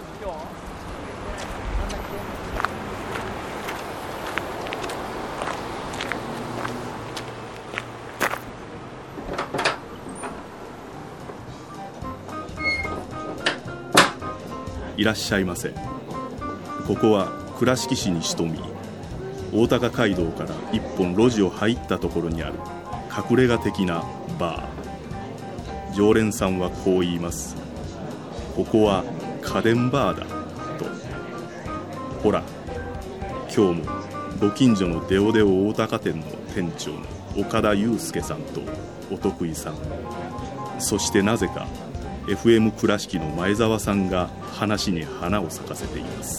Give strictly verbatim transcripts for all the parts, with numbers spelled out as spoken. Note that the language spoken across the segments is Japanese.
いらっしゃいませ。ここは倉敷市に潜み、大高街道から一本路地を入ったところにある隠れ家的なバー。常連さんはこう言います。ここは家電バーだと。ほら、今日もご近所のデオデオ大高店の店長の岡田祐介さんとお得意さん、そしてなぜかエフエム 倉敷の前澤さんが話に花を咲かせています。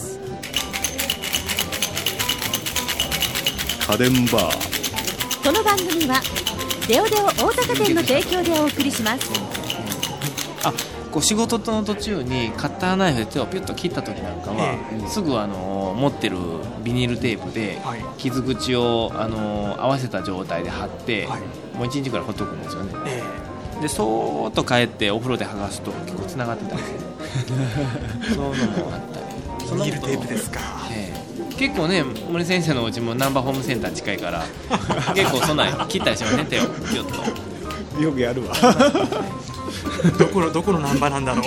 家電バー。 この番組はデオデオ大阪店の提供でお送りします。 あ、こう仕事の途中にカッターナイフで手をピュッと切った時なんかは、えー、すぐあの持ってるビニールテープで傷口をあの合わせた状態で貼って、はい、もういちにちくらいほっとくんですよね、えー、でそーっと帰ってお風呂で剥がすと結構つながってたりするそういうのもあったり。 ビニールテープですか、 えー、結構ね、森先生のお家もナンバーホームセンター近いから結構そんなん切ったりしますね、手をピュッと。 よくやるわどこのどこのナンバーなんだろう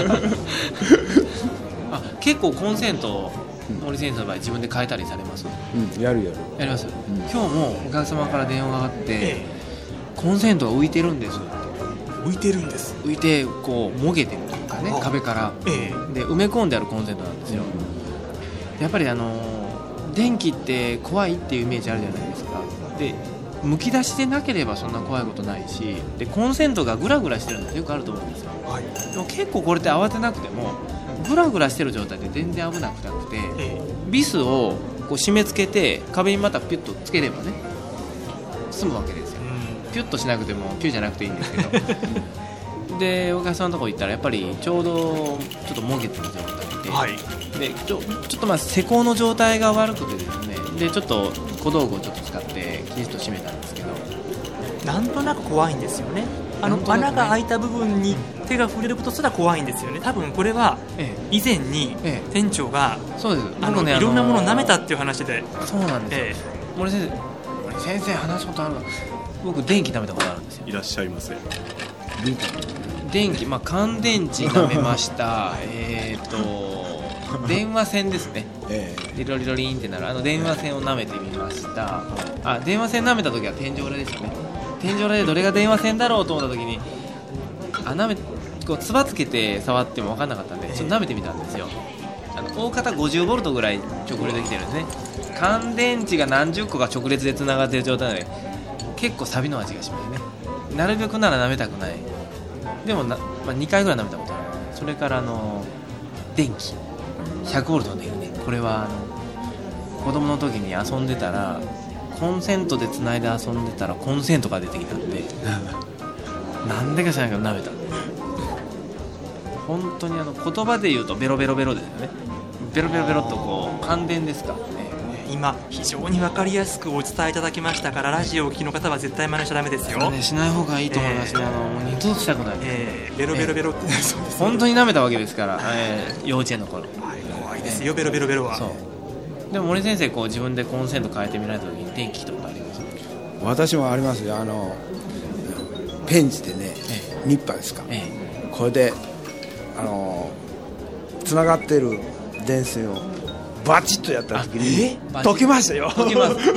あ、結構コンセント森先生の場合自分で変えたりされます？ うん、やるやるやります、うん、今日もお客様から電話があって、ええ、コンセントが浮いてるんですって。 浮いてるんです。 浮いてこうもげてるというかね、壁から、ええ、で埋め込んであるコンセントなんですよ、うん、やっぱりあの電気って怖いっていうイメージあるじゃないですか。でむき出しでなければそんな怖いことないし、でコンセントがグラグラしてるのってよくあると思うんですよ、はい、でも結構これって慌てなくてもグラグラしてる状態で全然危なくなくて、ええ、ビスをこう締め付けて壁にまたピュッとつければね済むわけですよ、うん、ピュッとしなくてもピュッじゃなくていいんですけどでお客さんのところ行ったらやっぱりちょうどちょっともげてる状態で、はい、でちょ、ちょっとまあ施工の状態が悪くてですね、でちょっと小道具をちょっと使ってキリッと締めたんですけど、 なんとなく怖いんですよね。あの、ね、穴が開いた部分に手が触れることすら怖いんですよね。多分これは以前に店長が、ええ、そうです、あの、ね、いろんなものを舐めたっていう話で。 そうなんですよ、ええ、森先生森先生話すことあるの。僕電気舐めたことあるんですよ。 いらっしゃいませ。 電気電気、まあ、乾電池舐めましたえっと電話線ですね、ええ、リロリロリンってなるあの電話線を舐めてみました。あ、電話線舐めた時は天井裏ですよね。天井裏でどれが電話線だろうと思った時に、あ、舐めこうつばつけて触っても分かんなかったんでちょっと舐めてみたんですよ。あの大方ごじゅうボルトぐらい直列できてるんですね。乾電池が何十個か直列でつながっている状態なので結構サビの味がしますね。なるべくなら舐めたくない。でもな、まあ、にかいぐらい舐めたことある。それからあの電気ひゃくボルトの電気ね、これはあの子供の時に遊んでたらコンセントでつないで遊んでたらコンセントが出てきたんでなんでか知らないけど舐めたんです。本当にあの言葉で言うとベロベロベロですよね。ベロベロベロっとこう感電ですか、ね、 今非常に分かりやすくお伝えいただきましたから、ラジオをお聞きの方は絶対真似しちゃダメですよ。 ね、しない方がいいと思いますね、えー、あのもう二度としたくない、 えー、ベロベロベロって、えー、そうです、 本当に舐めたわけですから、えー、幼稚園の頃、はい、 怖いですよ、えー、ベロベロベロは。そうでも森先生こう自分でコンセント変えてみられた時に電気とかあります？ 私もありますよ。あのペンチでね、えー、ニッパーですか、えー、これであのつながってる電線をバチッとやった時に溶けましたよ。 溶けます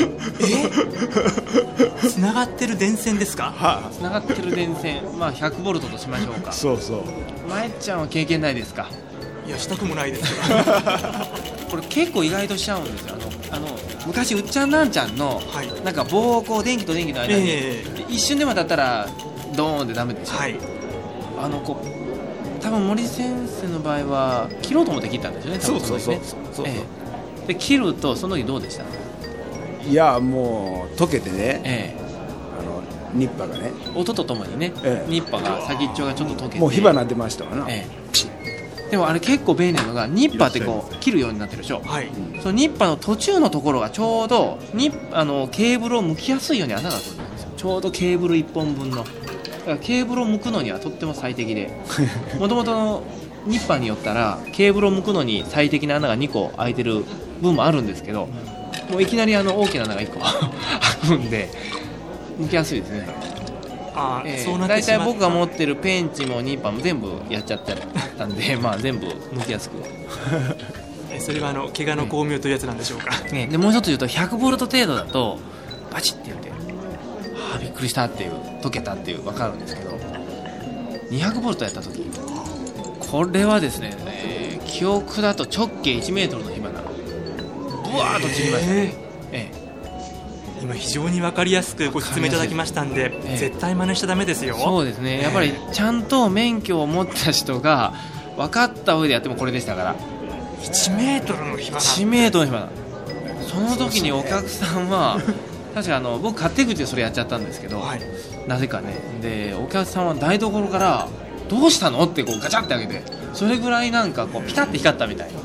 えつながってる電線ですか？ はあ、つながってる電線、まあひゃくボルトとしましょうか。 そうそう。 まえちゃんは経験ないですか？ いや、したくもないですこれ結構意外としちゃうんですよ。あのあの昔うっちゃんなんちゃんの、はい、なんか棒をこう電気と電気の間に、えー、一瞬でも当たったらドーンってダメでしょ、はい、あのこう多分森先生の場合は切ろうと思って切ったんですよね。 そうそうそうそう、 ええ、で切るとその時どうでした？ いやもう溶けてね、 ええ、 あのニッパがね音とともにね、ええ、ニッパが先っちょがちょっと溶けてもう火花出ましたわな、 ええ、でもあれ結構便利なのがニッパってこう切るようになってるでしょ、はい、そのニッパの途中のところがちょうどニッあのケーブルを剥きやすいように穴が開くんですよ。ちょうどケーブルいっぽんぶんのだからケーブルを剥くのにはとっても最適でもともとのニッパーによったらケーブルを向くのに最適な穴がにこ開いてる分もあるんですけど、もういきなりあの大きな穴がいっこあるんで向きやすいですね。 あ、 えー、 そうなってしまった。 大体僕が持ってるペンチもニッパーも全部やっちゃったんでまあ全部向きやすくそれはあの怪我の巧妙というやつなんでしょうか、 ね、でもう一つ言うとひゃくボルト程度だとバチッて言って、はあ、びっくりしたっていう、溶けたっていう分かるんですけど、にひゃくボルトやった時これはですね、えー、記憶だと直径いちメートルの火花ブワーッと散りましたね、えー今非常に分かりやすくご説明いただきましたんで、ええ、絶対真似しちゃダメですよ。 そうですね、やっぱりちゃんと免許を持った人が分かった上でやってもこれでしたから、 いちメートルの火花、 いちメートルの火花、その時にお客さんは確かあの僕勝手口でそれやっちゃったんですけど、はい、なぜかね、でお客さんは台所からどうしたのってこうガチャって開けて、それぐらいなんかこうピタッて光ったみたいな。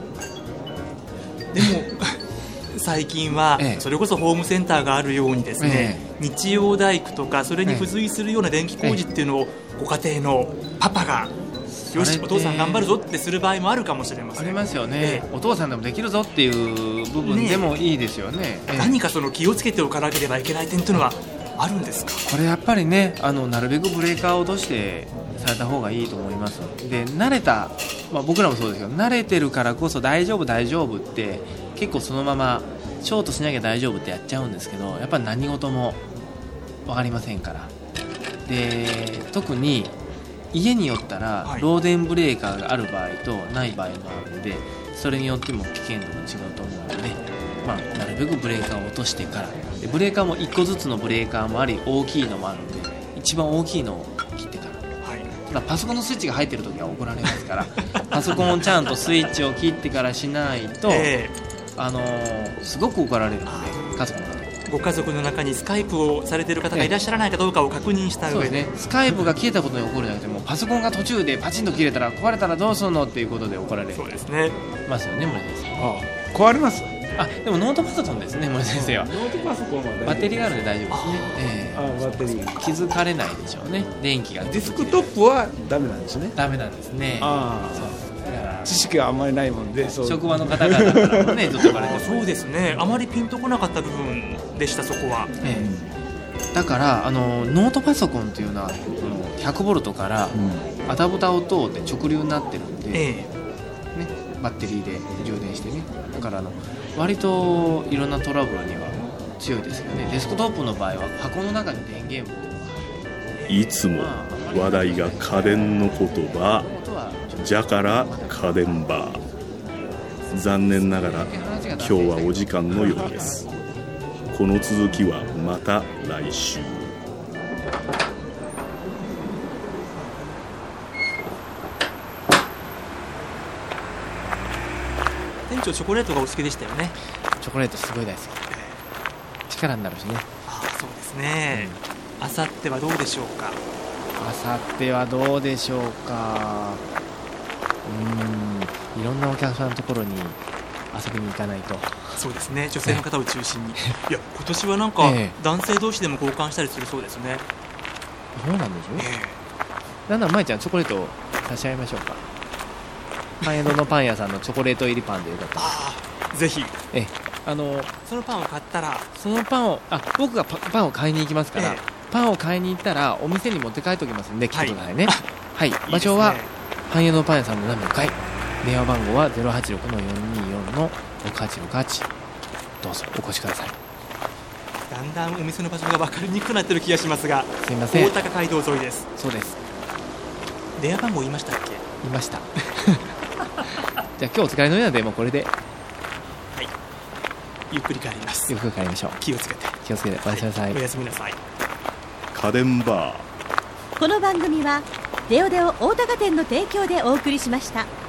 でも最近はそれこそホームセンターがあるようにですね、ええ、日曜大工とかそれに付随するような電気工事っていうのをご家庭のパパがよしお父さん頑張るぞってする場合もあるかもしれません。 ありますよね、ええ、お父さんでもできるぞっていう部分でもいいですよね。ねえ、何かその気をつけておかなければいけない点というのはあるんですか？ これやっぱりね、あのなるべくブレーカーを落としてされた方がいいと思います。で慣れた、まあ、僕らもそうですけど慣れてるからこそ大丈夫大丈夫って結構そのままショートしなきゃ大丈夫ってやっちゃうんですけど、やっぱり何事も分かりませんから。で特に家によったら漏電ブレーカーがある場合とない場合もあるので、それによっても危険度が違うと思うので、まあ、なるべくブレーカーを落としてから、でブレーカーもいっこずつのブレーカーもあり大きいのもあるので一番大きいのを切ってから、はい、ただパソコンのスイッチが入ってるときは怒られますからパソコンをちゃんとスイッチを切ってからしないと、えーあのー、すごく怒られるので、家族の方ご家族の中にスカイプをされている方がいらっしゃらないかどうかを確認した上で、 そうですね、スカイプが消えたことで怒るんじゃなくて、もうパソコンが途中でパチンと切れたら壊れたらどうするのっていうことで怒られる。 そうですね、 ますよね、森先生。 ああ、壊れます。 あ、でもノートパソコンですね、森先生は。 ノートパソコンはバッテリーがあるので大丈夫ですね。 えー、ああ、バッテリー気づかれないでしょうね、電気が。 ディスクトップはダメなんですね。 ダメなんですね。 ああ、そう知識があんまりないもんで、そう職場の方々からもねずっと言われてそうですね、あまりピンとこなかった部分でした、そこは、 ええ、だからあのノートパソコンっていうのはひゃくボルトからアダプターを通って直流になってるんで、ええね、バッテリーで充電してね、だからあの割といろんなトラブルには強いですよね。デスクトップの場合は箱の中に電源部いつも話題が家電の言葉じゃから家電バー。残念ながら今日はお時間のようです。この続きはまた来週。 店長チョコレートがお好きでしたよね。 チョコレートすごい大好き、力になるしね。 ああ、そうですね。あさってはどうでしょうか。 あさってはどうでしょうか。うーん、いろんなお客さんのところに遊びに行かないと。そうですね、女性の方を中心にいや今年はなんか、ええ、男性同士でも交換したりするそうですね。そうなんでしょう、ええ、なんなら舞ちゃんチョコレートを差し上げましょうか。パン屋のパン屋さんのチョコレート入りパンでよかったら。あ、ぜひ、ええ、あのそのパンを買ったらそのパンをあ僕が パ, パンを買いに行きますから、ええ、パンを買いに行ったらお店に持って帰っておきますんで来てくださいね。はい、はい、場所はパン屋のパン屋さんのななかい、電話番号は ゼロはちろくのよんにーよんのろくはちろくはち、どうぞお越しください。だんだんお店の場所が分かりにくくなってる気がしますが、すいません、大高街道沿いです。そうです。電話番号言いましたっけ。言いましたじゃあ今日お疲れのようなのでもうこれで、はい、ゆっくり帰ります。ゆっくり帰りましょう。気をつけて気をつけておやすみなさい、はい、おやすみなさい。 家電バー。 この番組はデオデオ大高店の提供でお送りしました。